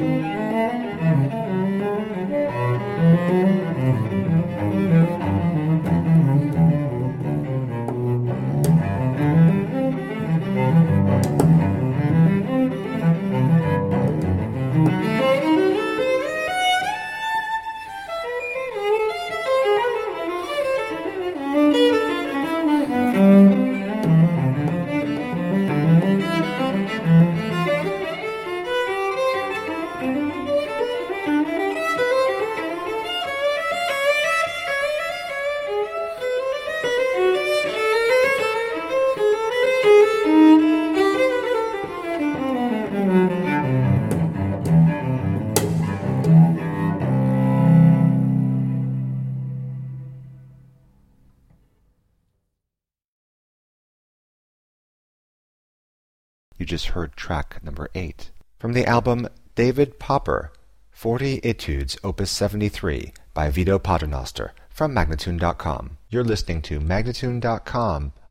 You just heard track number 8 from the album David Popper, 40 Etudes, Opus 73 by Vito Paternoster from Magnatune.com. You're listening to Magnatune.com